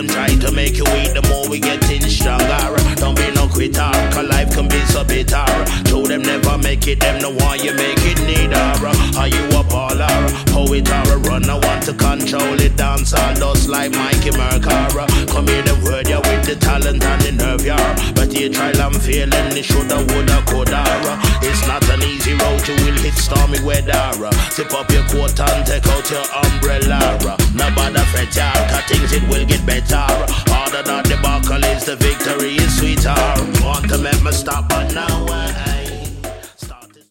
them try to make you weak, the more we getting stronger. Don't be no quitter, cause life can be so bitter. Show them never make it, them no want you make it neither. Are you a baller, poet or a runner? Want to control it, dance all dust like Mikey Mercura. Come here the word ya with the talent and the nerve ya. But you try and fail and it shoulda, woulda, coulda. It's not an easy road, you will hit stormy weather. Zip up your coat and take out your umbrella. Nobody